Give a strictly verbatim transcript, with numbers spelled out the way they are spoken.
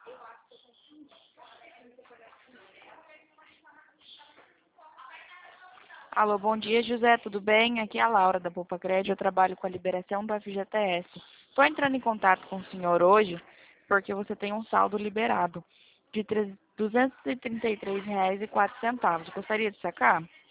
Alô, bom dia, José, tudo bem? Aqui é a Laura da Poupa Crédito, eu trabalho com a liberação do F G T S. Estou entrando em contato com o senhor hoje porque você tem um saldo liberado de duzentos e trinta e três reais e quatro centavos. Gostaria de sacar?